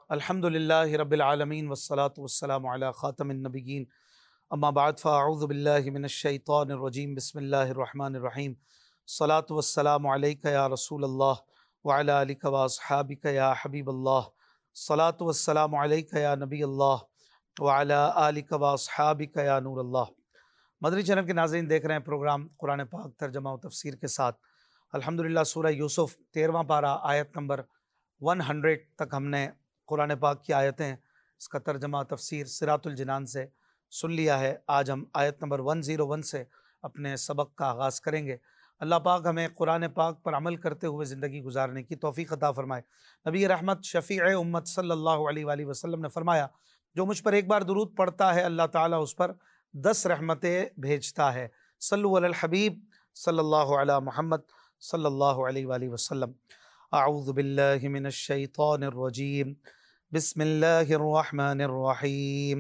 الحمدللہ رب العالمین والصلاة والسلام علی خاتم النبیین اما بعد فاعوذ باللہ من الشیطان الرجیم بسم اللہ الرحمن الرحیم الصلاة والسلام علیک یا رسول اللہ وعلی آلک واصحابک یا حبیب اللہ الصلاة والسلام علیک یا نبی اللہ وعلی آلک واصحابک یا نور اللہ۔ مدنی چینل کے ناظرین دیکھ رہے ہیں پروگرام قرآن پاک ترجمہ و تفسیر کے ساتھ۔ الحمدللہ سورہ یوسف 13واں پارہ آیت نمبر 100 تک ہم نے قرآن پاک کی آیتیں، اس کا ترجمہ تفسیر صراط الجنان سے سن لیا ہے۔ آج ہم آیت نمبر 101 سے اپنے سبق کا آغاز کریں گے۔ اللہ پاک ہمیں قرآن پاک پر عمل کرتے ہوئے زندگی گزارنے کی توفیق عطا فرمائے۔ نبی رحمت شفیع امت صلی اللہ علیہ وآلہ وسلم نے فرمایا، جو مجھ پر ایک بار درود پڑھتا ہے اللہ تعالیٰ اس پر 10 رحمتیں بھیجتا ہے۔ صلو علی الحبیب صلی اللہ علی محمد صلی اللہ علیہ وآلہ وسلم۔ اعوذ باللہ من الشیطان الرجیم، بسم اللہ الرحمن الرحیم۔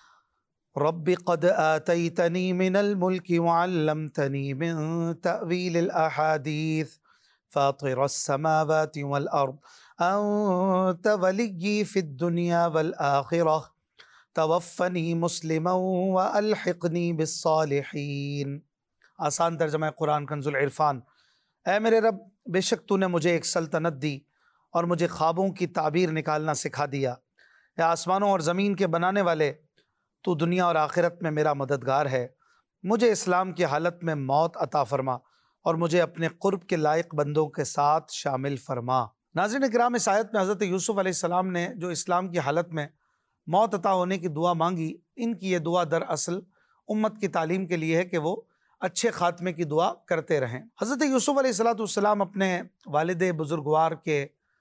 رب قد آتیتنی من الملک وعلمتنی من تأویل الاحادیث فاطر السماوات والارض انت ولی فی الدنیا والآخرہ توفنی مسلما والحقنی بالصالحین۔ آسان ترجمہ قرآن کنز العرفان۔ اے میرے رب، بے شک تو نے مجھے ایک سلطنت دی اور مجھے خوابوں کی تعبیر نکالنا سکھا دیا۔ اے آسمانوں اور زمین کے بنانے والے، تو دنیا اور آخرت میں میرا مددگار ہے۔ مجھے اسلام کی حالت میں موت عطا فرما اور مجھے اپنے قرب کے لائق بندوں کے ساتھ شامل فرما۔ ناظرین کرام، اس آیت میں حضرت یوسف علیہ السلام نے جو اسلام کی حالت میں موت عطا ہونے کی دعا مانگی، ان کی یہ دعا دراصل امت کی تعلیم کے لیے ہے کہ وہ اچھے خاتمے کی دعا کرتے رہیں۔ حضرت یوسف علیہ السلام اپنے والد بزرگوار کے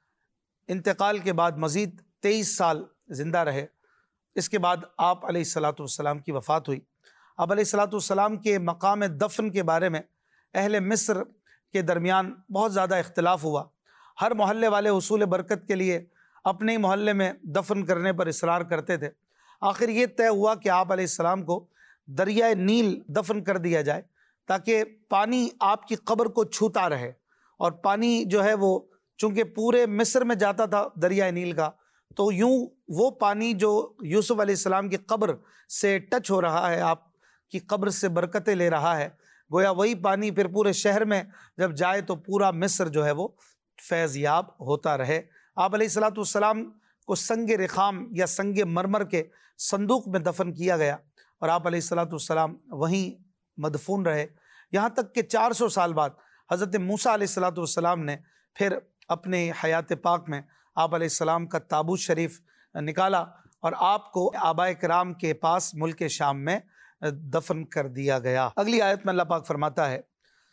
انتقال کے بعد مزید 23 سال زندہ رہے۔ اس کے بعد آپ علیہ السلام کی وفات ہوئی۔ آپ علیہ السلام کے مقام دفن کے بارے میں اہل مصر کے درمیان بہت زیادہ اختلاف ہوا۔ ہر محلے والے حصول برکت کے لیے اپنے ہی محلے میں دفن کرنے پر اصرار کرتے تھے۔ آخر یہ طے ہوا کہ آپ علیہ السلام کو دریائے نیل دفن کر دیا جائے تاکہ پانی آپ کی قبر کو چھوتا رہے، اور پانی جو ہے وہ چونکہ پورے مصر میں جاتا تھا دریائے نیل کا، تو یوں وہ پانی جو یوسف علیہ السلام کی قبر سے ٹچ ہو رہا ہے، آپ کی قبر سے برکتیں لے رہا ہے، گویا وہی پانی پھر پورے شہر میں جب جائے تو پورا مصر جو ہے وہ فیض یاب ہوتا رہے۔ آپ علیہ السلام کو سنگ رخام یا سنگ مرمر کے صندوق میں دفن کیا گیا، اور آپ علیہ السلام وہیں مدفون رہے، یہاں تک کہ 400 سال بعد حضرت موسیٰ علیہ السلام نے پھر اپنے حیات پاک میں آپ علیہ السلام کا تابوت شریف نکالا اور آپ کو آبائے کرام کے پاس ملک شام میں دفن کر دیا گیا۔ اگلی آیت میں اللہ پاک فرماتا ہے،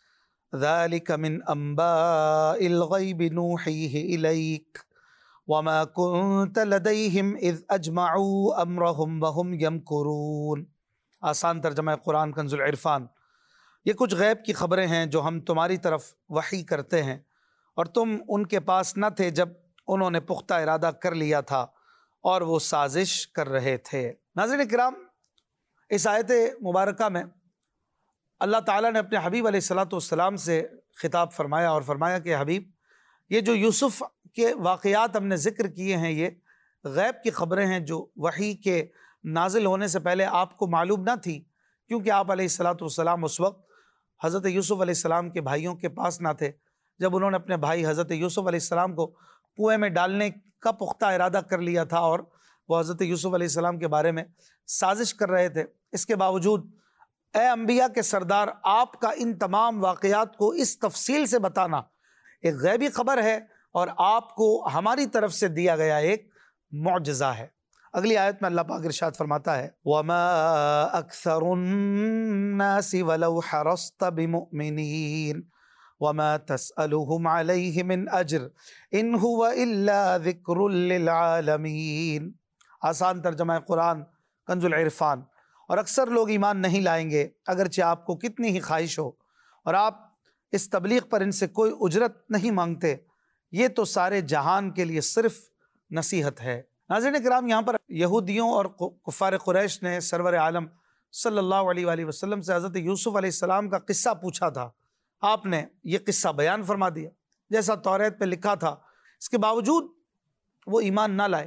ذَلِكَ مِنْ أَنْبَاءِ الْغَيْبِ نُوحِيهِ إِلَيْكَ وَمَا كُنْتَ لَدَيْهِمْ إِذْ أَجْمَعُوا أَمْرَهُمْ وَهُمْ يَمْكُرُونَ۔ آسان ترجمہ قرآن کنز العرفان۔ یہ کچھ غیب کی خبریں ہیں جو ہم تمہاری طرف وحی کرتے ہیں، اور تم ان کے پاس نہ تھے جب انہوں نے پختہ ارادہ کر لیا تھا اور وہ سازش کر رہے تھے۔ ناظرین کرام، اس آیت مبارکہ میں اللہ تعالیٰ نے اپنے حبیب علیہ السلام سے خطاب فرمایا اور فرمایا کہ حبیب، یہ جو یوسف کے واقعات ہم نے ذکر کیے ہیں، یہ غیب کی خبریں ہیں جو وحی کے نازل ہونے سے پہلے آپ کو معلوم نہ تھی، کیونکہ آپ علیہ السلام اس وقت حضرت یوسف علیہ السلام کے بھائیوں کے پاس نہ تھے جب انہوں نے اپنے بھائی حضرت یوسف علیہ السلام کو کنویں میں ڈالنے کا پختہ ارادہ کر لیا تھا، اور وہ حضرت یوسف علیہ السلام کے بارے میں سازش کر رہے تھے۔ اس کے باوجود اے انبیاء کے سردار، آپ کا ان تمام واقعات کو اس تفصیل سے بتانا ایک غیبی خبر ہے، اور آپ کو ہماری طرف سے دیا گیا ایک معجزہ ہے۔ اگلی آیت میں اللہ پاک ارشاد فرماتا ہے، وَمَا أَكْثَرُ النَّاسِ وَلَوْ حَرَصْتَ بِمُؤْمِنِينَ وَمَا تَسْأَلُهُمْ عَلَيْهِ مِنْ أَجْرٍ إِنْ هُوَ إِلَّا ذِكْرٌ لِلْعَالَمِينَ۔ آسان ترجمہ قرآن کنز العرفان۔ اور اکثر لوگ ایمان نہیں لائیں گے اگرچہ آپ کو کتنی ہی خواہش ہو، اور آپ اس تبلیغ پر ان سے کوئی اجرت نہیں مانگتے، یہ تو سارے جہان کے لیے صرف نصیحت ہے۔ ناظرین کرام، یہاں پر یہودیوں اور کفار قریش نے سرور عالم صلی اللہ علیہ وآلہ وسلم سے حضرت یوسف علیہ السلام کا قصہ پوچھا تھا۔ آپ نے یہ قصہ بیان فرما دیا جیسا توریت پہ لکھا تھا۔ اس کے باوجود وہ ایمان نہ لائے،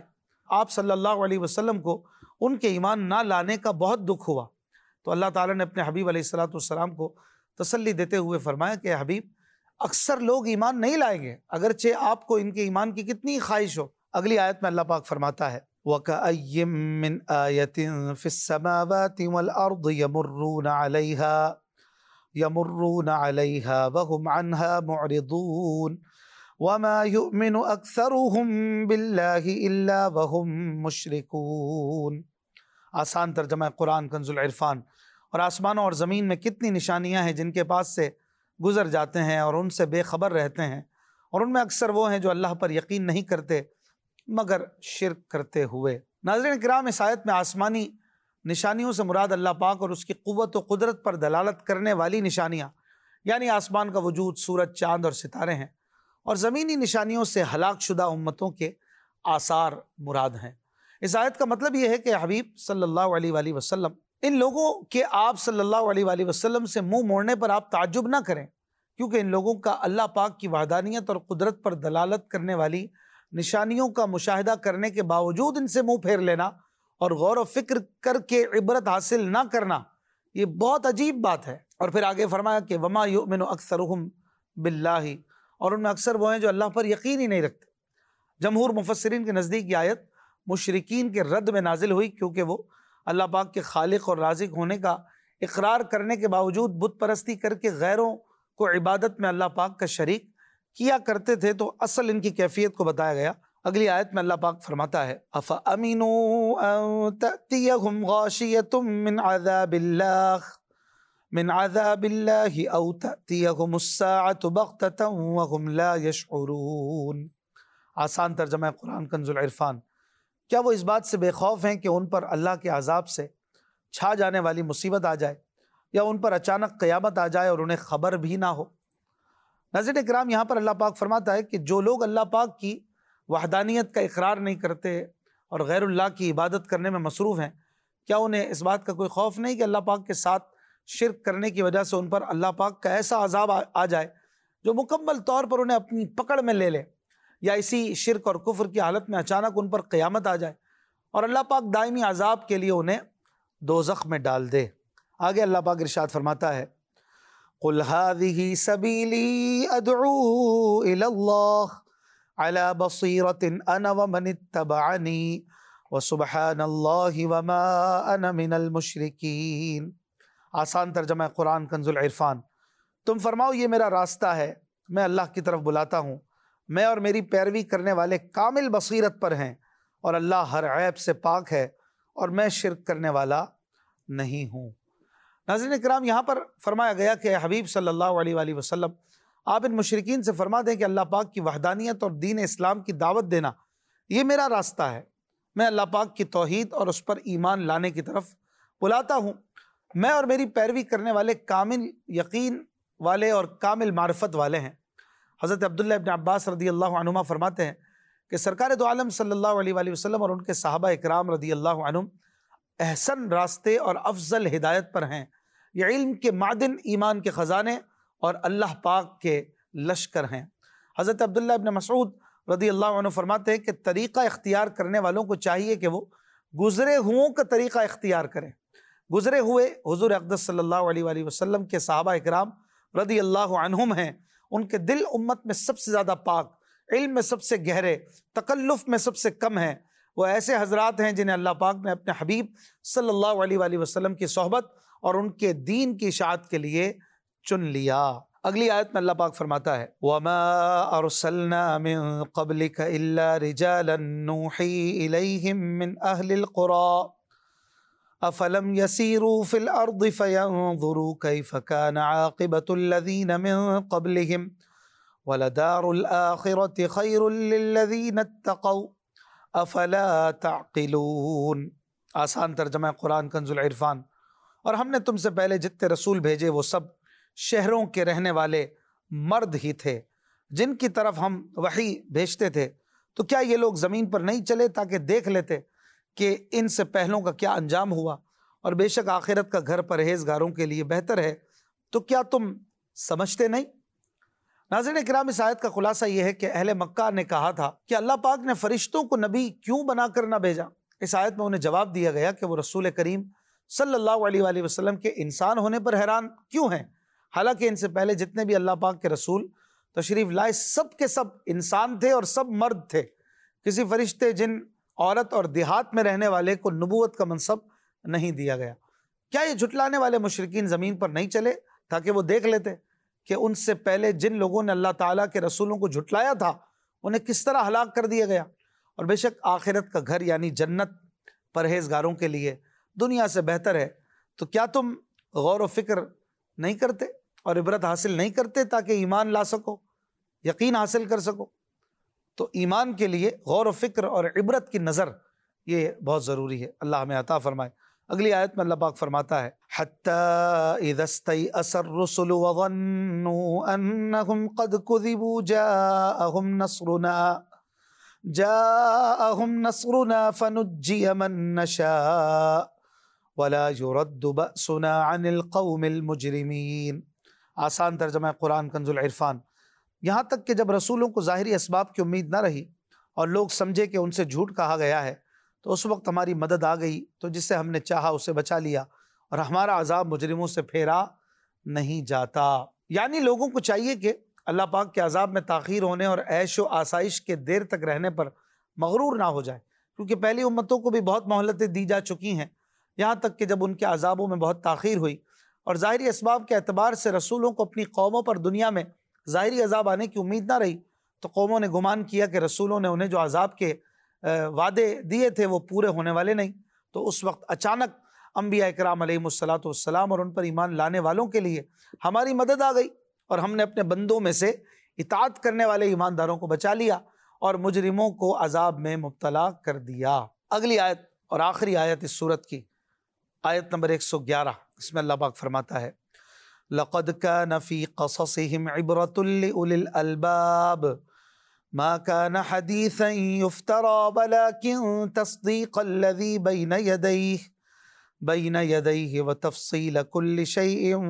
آپ صلی اللہ علیہ وسلم کو ان کے ایمان نہ لانے کا بہت دکھ ہوا، تو اللہ تعالیٰ نے اپنے حبیب علیہ الصلوۃ والسلام کو تسلی دیتے ہوئے فرمایا کہ حبیب اکثر لوگ ایمان نہیں لائیں گے اگرچہ آپ کو ان کے ایمان کی کتنی خواہش ہو۔ اگلی آیت میں اللہ پاک فرماتا ہے وَكَأَيٍّ مِّنْ آيَةٍ فِي السَّمَاوَاتِ وَالْأَرْضِ يَمُرُّونَ عَلَيْهَا وَهُمْ عَنْهَا مُعْرِضُونَ وَمَا يُؤْمِنُ أَكْثَرُهُم بِاللَّهِ إِلَّا وَهُم مُشْرِكُونَ۔ آسان ترجمہ قرآن کنز العرفان۔ اور آسمانوں اور زمین میں کتنی نشانیاں ہیں جن کے پاس سے گزر جاتے ہیں اور ان سے بے خبر رہتے ہیں، اور ان میں اکثر وہ ہیں جو اللہ پر یقین نہیں کرتے مگر شرک کرتے ہوئے۔ ناظرین کرام، اس آیت میں آسمانی نشانیوں سے مراد اللہ پاک اور اس کی قوت و قدرت پر دلالت کرنے والی نشانیاں یعنی آسمان کا وجود، سورج، چاند اور ستارے ہیں، اور زمینی نشانیوں سے ہلاک شدہ امتوں کے آثار مراد ہیں۔ اس آیت کا مطلب یہ ہے کہ حبیب صلی اللہ علیہ وآلہ وسلم، ان لوگوں کے آپ صلی اللہ علیہ وآلہ وسلم سے منہ موڑنے پر آپ تعجب نہ کریں، کیونکہ ان لوگوں کا اللہ پاک کی وحدانیت اور قدرت پر دلالت کرنے والی نشانیوں کا مشاہدہ کرنے کے باوجود ان سے منہ پھیر لینا اور غور و فکر کر کے عبرت حاصل نہ کرنا، یہ بہت عجیب بات ہے۔ اور پھر آگے فرمایا کہ وما یؤمن اکثرهم باللہ، اور ان میں اکثر وہ ہیں جو اللہ پر یقین ہی نہیں رکھتے۔ جمہور مفسرین کے نزدیک یہ آیت مشرکین کے رد میں نازل ہوئی، کیونکہ وہ اللہ پاک کے خالق اور رازق ہونے کا اقرار کرنے کے باوجود بت پرستی کر کے غیروں کو عبادت میں اللہ پاک کا شریک کیا کرتے تھے، تو اصل ان کی کیفیت کو بتایا گیا۔ اگلی آیت میں اللہ پاک فرماتا ہے أَفَأَمِنُوا أَن تَأْتِيَهُمْ غَاشِيَةٌ من عذاب الله أو تأتيهم الساعة بغتة وهم لا يشعرون۔ آسان ترجمہ قرآن کنز العرفان۔ کیا وہ اس بات سے بے خوف ہیں کہ ان پر اللہ کے عذاب سے چھا جانے والی مصیبت آ جائے، یا ان پر اچانک قیامت آ جائے اور انہیں خبر بھی نہ ہو؟ ناظرین کرام، یہاں پر اللہ پاک فرماتا ہے کہ جو لوگ اللہ پاک کی وحدانیت کا اقرار نہیں کرتے اور غیر اللہ کی عبادت کرنے میں مصروف ہیں، کیا انہیں اس بات کا کوئی خوف نہیں کہ اللہ پاک کے ساتھ شرک کرنے کی وجہ سے ان پر اللہ پاک کا ایسا عذاب آ جائے جو مکمل طور پر انہیں اپنی پکڑ میں لے لے، یا اسی شرک اور کفر کی حالت میں اچانک ان پر قیامت آ جائے اور اللہ پاک دائمی عذاب کے لیے انہیں دوزخ میں ڈال دے؟ آگے اللہ پاک ارشاد فرماتا ہے قُلْ هَٰذِهِ سَبِيلِي أَدْعُو إِلَى اللَّهِ عَلَىٰ بَصِيرَةٍ أَنَا وَمَنِ اتَّبَعَنِي وَسُبْحَانَ اللَّهِ وَمَا أَنَا مِنَ الْمُشْرِكِينَ۔ آسان ترجمہ قرآن کنز العرفان۔ تم فرماؤ یہ میرا راستہ ہے، میں اللہ کی طرف بلاتا ہوں، میں اور میری پیروی کرنے والے کامل بصیرت پر ہیں، اور اللہ ہر عیب سے پاک ہے، اور میں شرک کرنے والا نہیں ہوں۔ ناظرین کرام، یہاں پر فرمایا گیا کہ حبیب صلی اللہ علیہ وآلہ وسلم، آپ ان مشرکین سے فرما دیں کہ اللہ پاک کی وحدانیت اور دین اسلام کی دعوت دینا یہ میرا راستہ ہے، میں اللہ پاک کی توحید اور اس پر ایمان لانے کی طرف بلاتا ہوں، میں اور میری پیروی کرنے والے کامل یقین والے اور کامل معرفت والے ہیں۔ حضرت عبداللہ ابن عباس رضی اللہ عنہما فرماتے ہیں کہ سرکار دو عالم صلی اللہ علیہ وآلہ وسلم اور ان کے صحابہ اکرام رضی اللہ عنہم احسن راستے اور افضل ہدایت پر ہیں، یہ علم کے معدن، ایمان کے خزانے اور اللہ پاک کے لشکر ہیں۔ حضرت عبداللہ ابن مسعود رضی اللہ عنہ فرماتے ہیں کہ طریقہ اختیار کرنے والوں کو چاہیے کہ وہ گزرے ہوں کا طریقہ اختیار کریں۔ گزرے ہوئے حضور اقدس صلی اللہ علیہ وآلہ وسلم کے صحابہ اکرام رضی اللہ عنہم ہیں، ان کے دل امت میں سب سے زیادہ پاک، علم میں سب سے گہرے، تکلف میں سب سے کم ہیں۔ وہ ایسے حضرات ہیں جنہیں اللہ پاک نے اپنے حبیب صلی اللہ علیہ وآلہ وسلم کی صحبت اور ان کے دین کی اشاعت کے لیے چن لیا۔ اگلی آیت میں اللہ پاک فرماتا ہے وَمَا أَرْسَلْنَا مِن قَبْلِكَ إِلَّا رِجَالًا نُوحِي إِلَيْهِم مِّنْ أَهْلِ الْقُرَىٰ أَفَلَمْ يَسِيرُوا فِي الْأَرْضِ فَيَنظُرُوا كَيْفَ كَانَ عَاقِبَةُ الَّذِينَ مِن قَبْلِهِمْ وَلَدَارُ الْآخِرَةِ خَيْرٌ لِّلَّذِينَ اتَّقَوْا أَفَلَا تَعْقِلُونَ۔ آسان ترجمہ قرآن کنز العرفان۔ اور ہم نے تم سے پہلے جتنے رسول بھیجے وہ سب شہروں کے رہنے والے مرد ہی تھے جن کی طرف ہم وحی بھیجتے تھے، تو کیا یہ لوگ زمین پر نہیں چلے تاکہ دیکھ لیتے کہ ان سے پہلوں کا کیا انجام ہوا، اور بے شک آخرت کا گھر پرہیزگاروں کے لیے بہتر ہے، تو کیا تم سمجھتے نہیں؟ ناظرین کرام، اس آیت کا خلاصہ یہ ہے کہ اہل مکہ نے کہا تھا کہ اللہ پاک نے فرشتوں کو نبی کیوں بنا کر نہ بھیجا؟ اس آیت میں انہیں جواب دیا گیا کہ وہ رسول کریم صلی اللہ علیہ وآلہ وسلم کے انسان ہونے پر حیران کیوں ہیں، حالانکہ ان سے پہلے جتنے بھی اللہ پاک کے رسول تشریف لائے سب کے سب انسان تھے اور سب مرد تھے۔ کسی فرشتے، جن، عورت اور دیہات میں رہنے والے کو نبوت کا منصب نہیں دیا گیا۔ کیا یہ جھٹلانے والے مشرکین زمین پر نہیں چلے تاکہ وہ دیکھ لیتے کہ ان سے پہلے جن لوگوں نے اللہ تعالیٰ کے رسولوں کو جھٹلایا تھا انہیں کس طرح ہلاک کر دیا گیا؟ اور بے شک آخرت کا گھر یعنی جنت پرہیزگاروں کے لیے دنیا سے بہتر ہے۔ تو کیا تم غور و فکر نہیں کرتے اور عبرت حاصل نہیں کرتے تاکہ ایمان لا سکو، یقین حاصل کر سکو؟ تو ایمان کے لیے غور و فکر اور عبرت کی نظر یہ بہت ضروری ہے۔ اللہ ہمیں عطا فرمائے۔ اگلی آیت میں اللہ پاک فرماتا ہے حَتَّى إِذَا اسْتَيْأَسَ الرُّسُلُ وَظَنُّوا أَنَّهُمْ قَدْ كُذِبُوا جَاءَهُمْ نَصْرُنَا فَنُجِّيَ مَن نَّشَاءُ وَلَا يُرَدُّ بَأْسُنَا عَنِ الْقَوْمِ الْمُجْرِمِينَ۔ آسان ترجمہ قرآن کنز العرفان۔ یہاں تک کہ جب رسولوں کو ظاہری اسباب کی امید نہ رہی اور لوگ سمجھے کہ ان سے جھوٹ کہا گیا ہے، تو اس وقت ہماری مدد آ گئی، تو جس سے ہم نے چاہا اسے بچا لیا، اور ہمارا عذاب مجرموں سے پھیرا نہیں جاتا۔ یعنی لوگوں کو چاہیے کہ اللہ پاک کے عذاب میں تاخیر ہونے اور عیش و آسائش کے دیر تک رہنے پر مغرور نہ ہو جائے، کیونکہ پہلی امتوں کو بھی بہت مہلتیں دی جا چکی ہیں، یہاں تک کہ جب ان کے عذابوں میں بہت تاخیر ہوئی اور ظاہری اسباب کے اعتبار سے رسولوں کو اپنی قوموں پر دنیا میں ظاہری عذاب آنے کی امید نہ رہی، تو قوموں نے گمان کیا کہ رسولوں نے انہیں جو عذاب کے وعدے دیے تھے وہ پورے ہونے والے نہیں۔ تو اس وقت اچانک انبیاء کرام علیہم الصلاۃ والسلام اور ان پر ایمان لانے والوں کے لیے ہماری مدد آ گئی، اور ہم نے اپنے بندوں میں سے اطاعت کرنے والے ایمانداروں کو بچا لیا اور مجرموں کو عذاب میں مبتلا کر دیا۔ اگلی آیت اور آخری آیت اس سورت کی، آیت نمبر 111، اس میں اللہ پاک فرماتا ہے لَقَدْ كَانَ فِي قَصَصِهِمْ عِبْرَةٌ لِأُولِي الْأَلْبَابِ مَا كَانَ حَدِيثًا يُفْتَرَى وَلَكِنْ تَصْدِيقَ الَّذِي بَيْنَ يَدَيْهِ وَتَفْصِيلَ كُلِّ شَيْءٍ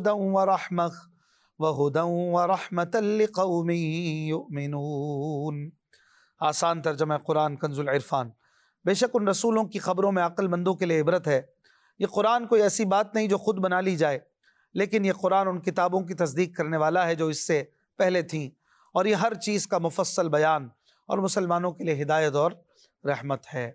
وَهُدًى وَرَحْمَةً لِقَوْمٍ يُؤْمِنُونَ۔ آسان ترجمہ قرآن کنز العرفان۔ بے شک ان رسولوں کی خبروں میں عقل مندوں کے لیے عبرت ہے۔ یہ قرآن کوئی ایسی بات نہیں جو خود بنا لی جائے، لیکن یہ قرآن ان کتابوں کی تصدیق کرنے والا ہے جو اس سے پہلے تھیں، اور یہ ہر چیز کا مفصل بیان اور مسلمانوں کے لیے ہدایت اور رحمت ہے۔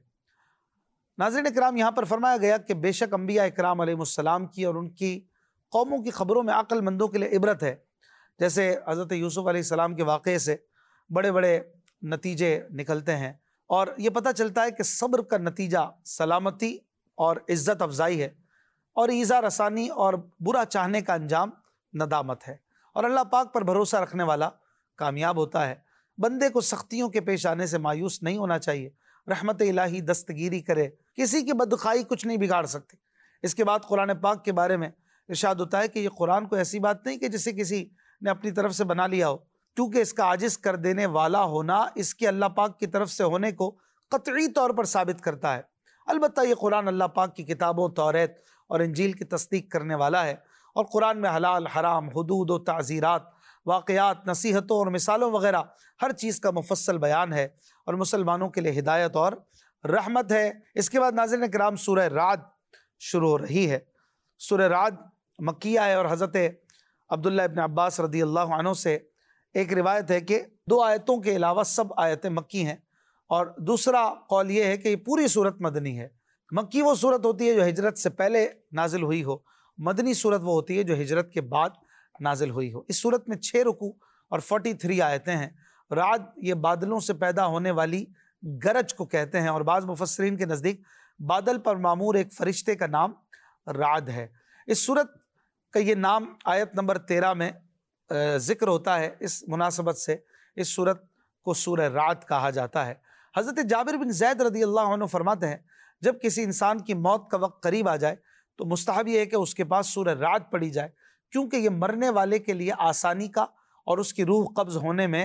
ناظرین اکرام، یہاں پر فرمایا گیا کہ بے شک انبیاء اکرام علیہ السلام کی اور ان کی قوموں کی خبروں میں عقل مندوں کے لیے عبرت ہے۔ جیسے حضرت یوسف علیہ السلام کے واقعے سے بڑے بڑے نتیجے نکلتے ہیں، اور یہ پتہ چلتا ہے کہ صبر کا نتیجہ سلامتی اور عزت افزائی ہے، اور ایذا رسانی اور برا چاہنے کا انجام ندامت ہے، اور اللہ پاک پر بھروسہ رکھنے والا کامیاب ہوتا ہے۔ بندے کو سختیوں کے پیش آنے سے مایوس نہیں ہونا چاہیے، رحمت الہی دستگیری کرے، کسی کی بدخواہی کچھ نہیں بگاڑ سکتی۔ اس کے بعد قرآن پاک کے بارے میں ارشاد ہوتا ہے کہ یہ قرآن کوئی ایسی بات نہیں کہ جسے کسی نے اپنی طرف سے بنا لیا ہو، کیونکہ اس کا عاجز کر دینے والا ہونا اس کے اللہ پاک کی طرف سے ہونے کو قطعی طور پر ثابت کرتا ہے۔ البتہ یہ قرآن اللہ پاک کی کتابوں توریت اور انجیل کی تصدیق کرنے والا ہے، اور قرآن میں حلال، حرام، حدود و تعزیرات، واقعات، نصیحتوں اور مثالوں وغیرہ ہر چیز کا مفصل بیان ہے، اور مسلمانوں کے لیے ہدایت اور رحمت ہے۔ اس کے بعد ناظرین کرام سورہ رعد شروع ہو رہی ہے۔ سورہ رعد مکیہ ہے، اور حضرت عبداللہ ابن عباس رضی اللہ عنہ سے ایک روایت ہے کہ 2 آیتوں کے علاوہ سب آیتیں مکی ہیں، اور دوسرا قول یہ ہے کہ یہ پوری صورت مدنی ہے۔ مکی وہ صورت ہوتی ہے جو ہجرت سے پہلے نازل ہوئی ہو، مدنی صورت وہ ہوتی ہے جو ہجرت کے بعد نازل ہوئی ہو۔ اس صورت میں 6 رکوع اور 43 آیتیں ہیں۔ رعد یہ بادلوں سے پیدا ہونے والی گرج کو کہتے ہیں، اور بعض مفسرین کے نزدیک بادل پر معمور ایک فرشتے کا نام رعد ہے۔ اس صورت کا یہ نام آیت نمبر 13 میں ذکر ہوتا ہے۔ اس مناسبت سے اس صورت کو سورہ رعد کہا جاتا ہے۔ حضرت جابر بن زید رضی اللہ عنہ فرماتے ہیں جب کسی انسان کی موت کا وقت قریب آ جائے تو مستحب یہ ہے کہ اس کے پاس سورہ رعد پڑھی جائے، کیونکہ یہ مرنے والے کے لیے آسانی کا اور اس کی روح قبض ہونے میں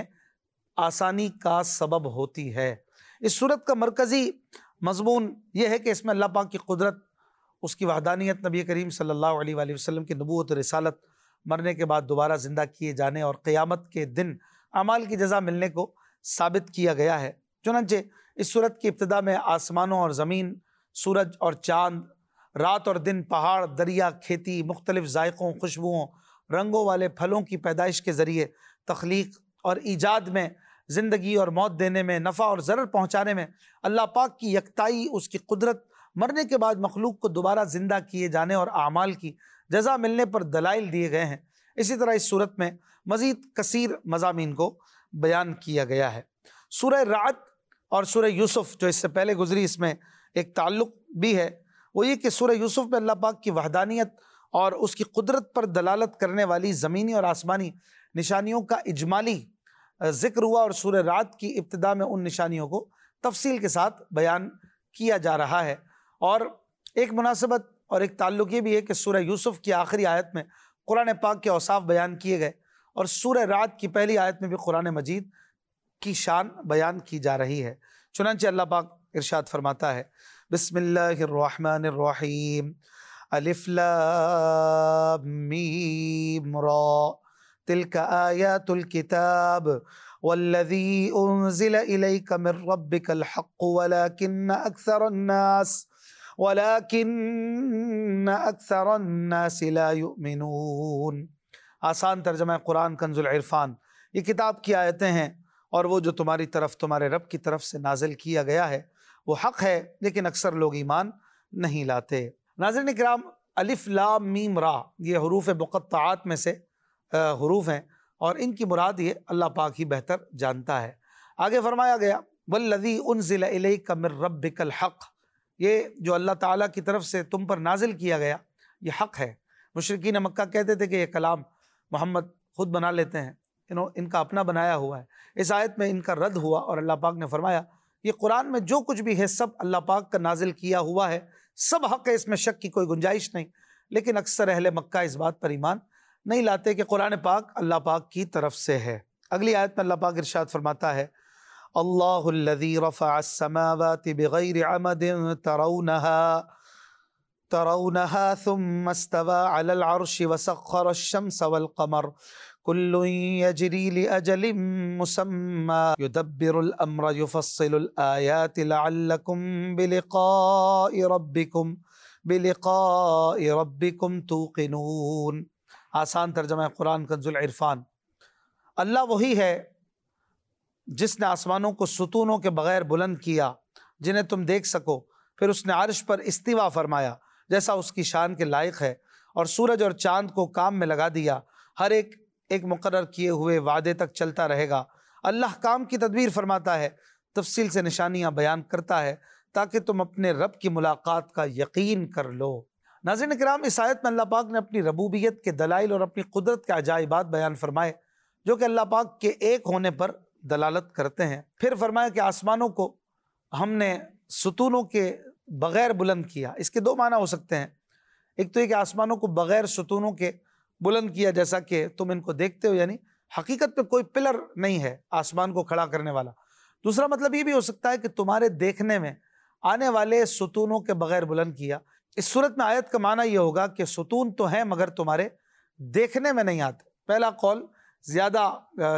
آسانی کا سبب ہوتی ہے۔ اس سورت کا مرکزی مضمون یہ ہے کہ اس میں اللہ پاک کی قدرت، اس کی وحدانیت، نبی کریم صلی اللہ علیہ وآلہ وسلم کی نبوت و رسالت، مرنے کے بعد دوبارہ زندہ کیے جانے اور قیامت کے دن اعمال کی جزا ملنے کو ثابت کیا گیا ہے۔ چنانچہ اس سورت کی ابتدا میں آسمانوں اور زمین، سورج اور چاند، رات اور دن، پہاڑ، دریا، کھیتی، مختلف ذائقوں، خوشبوؤں، رنگوں والے پھلوں کی پیدائش کے ذریعے تخلیق اور ایجاد میں، زندگی اور موت دینے میں، نفع اور ضرر پہنچانے میں اللہ پاک کی یکتائی، اس کی قدرت، مرنے کے بعد مخلوق کو دوبارہ زندہ کیے جانے اور اعمال کی جزا ملنے پر دلائل دیے گئے ہیں۔ اسی طرح اس صورت میں مزید کثیر مضامین کو بیان کیا گیا ہے۔ سورہ رعد اور سورہ یوسف جو اس سے پہلے گزری، اس میں ایک تعلق بھی ہے، وہ یہ کہ سورہ یوسف میں اللہ پاک کی وحدانیت اور اس کی قدرت پر دلالت کرنے والی زمینی اور آسمانی نشانیوں کا اجمالی ذکر ہوا، اور سورہ رعد کی ابتدا میں ان نشانیوں کو تفصیل کے ساتھ بیان کیا جا رہا ہے۔ اور ایک مناسبت اور ایک تعلق یہ بھی ہے کہ سورہ یوسف کی آخری آیت میں قرآن پاک کے اوصاف بیان کیے گئے، اور سورہ رعد کی پہلی آیت میں بھی قرآن مجید کی شان بیان کی جا رہی ہے۔ چنانچہ اللہ پاک ارشاد فرماتا ہے، بسم اللہ الرحمن الرحیم، الف لام میم را، تلک آیات الکتاب والذی انزل الیک من ربک الحق ولکن اکثر الناس لا یؤمنون۔ آسان ترجمہ قرآن کنز العرفان، یہ کتاب کی آیتیں ہیں اور وہ جو تمہاری طرف، تمہارے رب کی طرف سے نازل کیا گیا ہے وہ حق ہے، لیکن اکثر لوگ ایمان نہیں لاتے۔ ناظرین کرام، الف لام میم را یہ حروف مقطعات میں سے حروف ہیں، اور ان کی مراد یہ اللہ پاک ہی بہتر جانتا ہے۔ آگے فرمایا گیا، والذی انزل الیک من ربک الحق، یہ جو اللہ تعالیٰ کی طرف سے تم پر نازل کیا گیا یہ حق ہے۔ مشرکین مکہ کہتے تھے کہ یہ کلام محمد خود بنا لیتے ہیں، ان کا اپنا بنایا ہوا ہے۔ اس آیت میں ان کا رد ہوا، اور اللہ پاک نے فرمایا یہ قرآن میں جو کچھ بھی ہے سب اللہ پاک کا نازل کیا ہوا ہے، سب حق ہے، اس میں شک کی کوئی گنجائش نہیں، لیکن اکثر اہل مکہ اس بات پر ایمان نہیں لاتے کہ قرآن پاک اللہ پاک کی طرف سے ہے۔ اگلی آیت میں اللہ پاک ارشاد فرماتا ہے، اللہ الذی رفع السماوات بغیر عمد ترونها ثم استوى على العرش وسخر الشمس والقمر كل يجري لأجل مسمى يدبر الأمر يفصل الآيات لعلكم بلقاء ربكم توقنون۔ آسان ترجمہ قرآن کنز العرفان، اللہ وہی ہے جس نے آسمانوں کو ستونوں کے بغیر بلند کیا جنہیں تم دیکھ سکو، پھر اس نے عرش پر استوا فرمایا جیسا اس کی شان کے لائق ہے، اور سورج اور چاند کو کام میں لگا دیا، ہر ایک مقرر کیے ہوئے وعدے تک چلتا رہے گا۔ اللہ کام کی تدبیر فرماتا ہے، تفصیل سے نشانیاں بیان کرتا ہے تاکہ تم اپنے رب کی ملاقات کا یقین کر لو۔ ناظرین کرام، اس آیت میں اللہ پاک نے اپنی ربوبیت کے دلائل اور اپنی قدرت کے عجائبات بیان فرمائے جو کہ اللہ پاک کے ایک ہونے پر دلالت کرتے ہیں۔ پھر فرمایا کہ آسمانوں کو ہم نے ستونوں کے بغیر بلند کیا۔ اس کے دو معنی ہو سکتے ہیں، ایک تو یہ کہ آسمانوں کو بغیر ستونوں کے بلند کیا جیسا کہ تم ان کو دیکھتے ہو، یعنی حقیقت میں کوئی پلر نہیں ہے آسمان کو کھڑا کرنے والا۔ دوسرا مطلب یہ بھی ہو سکتا ہے کہ تمہارے دیکھنے میں آنے والے ستونوں کے بغیر بلند کیا۔ اس صورت میں آیت کا معنی یہ ہوگا کہ ستون تو ہیں مگر تمہارے دیکھنے میں نہیں آتے۔ پہلا قول زیادہ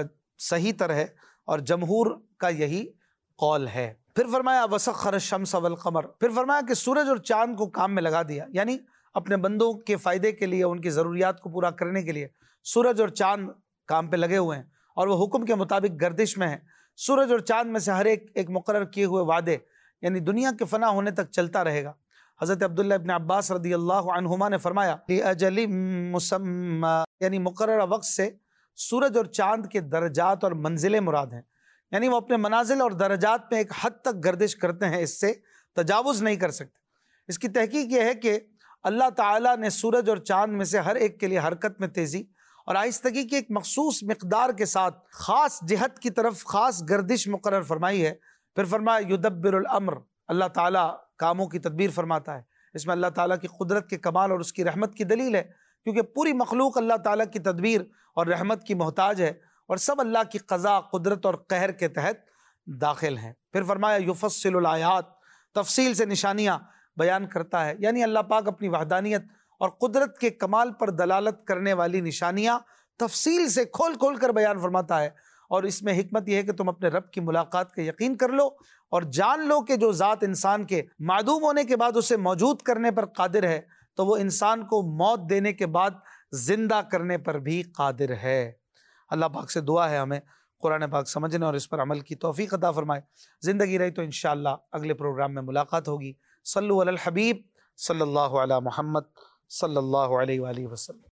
صحیح تر ہے اور جمہور کا یہی قول ہے۔ پھر فرمایا وسخر الشمس والقمر، پھر فرمایا کہ سورج اور چاند کو کام میں لگا دیا، یعنی اپنے بندوں کے فائدے کے لیے، ان کی ضروریات کو پورا کرنے کے لیے سورج اور چاند کام پہ لگے ہوئے ہیں اور وہ حکم کے مطابق گردش میں ہیں۔ سورج اور چاند میں سے ہر ایک مقرر کیے ہوئے وعدے، یعنی دنیا کے فنا ہونے تک چلتا رہے گا۔ حضرت عبداللہ ابن عباس رضی اللہ عنہما نے فرمایا لِأَجَلٍ مُّسَمَّى، یعنی مقررہ وقت سے سورج اور چاند کے درجات اور منزلیں مراد ہیں، یعنی وہ اپنے منازل اور درجات میں ایک حد تک گردش کرتے ہیں، اس سے تجاوز نہیں کر سکتے۔ اس کی تحقیق یہ ہے کہ اللہ تعالیٰ نے سورج اور چاند میں سے ہر ایک کے لیے حرکت میں تیزی اور آہستگی کی ایک مخصوص مقدار کے ساتھ خاص جہت کی طرف خاص گردش مقرر فرمائی ہے۔ پھر فرمایا یدبر الامر، اللہ تعالیٰ کاموں کی تدبیر فرماتا ہے۔ اس میں اللہ تعالیٰ کی قدرت کے کمال اور اس کی رحمت کی دلیل ہے، کیونکہ پوری مخلوق اللہ تعالیٰ کی تدبیر اور رحمت کی محتاج ہے، اور سب اللہ کی قضاء، قدرت اور قہر کے تحت داخل ہیں۔ پھر فرمایا یفصل الآیات، تفصیل سے نشانیاں بیان کرتا ہے، یعنی اللہ پاک اپنی وحدانیت اور قدرت کے کمال پر دلالت کرنے والی نشانیاں تفصیل سے کھول کھول کر بیان فرماتا ہے، اور اس میں حکمت یہ ہے کہ تم اپنے رب کی ملاقات کا یقین کر لو اور جان لو کہ جو ذات انسان کے معدوم ہونے کے بعد اسے موجود کرنے پر قادر ہے تو وہ انسان کو موت دینے کے بعد زندہ کرنے پر بھی قادر ہے۔ اللہ پاک سے دعا ہے ہمیں قرآن پاک سمجھنے اور اس پر عمل کی توفیق عطا فرمائے۔ زندگی رہی تو انشاءاللہ اگلے پروگرام میں ملاقات ہوگی۔ صلو علی الحبیب صلی اللہ علی محمد صلی اللہ علیہ وآلہ وسلم۔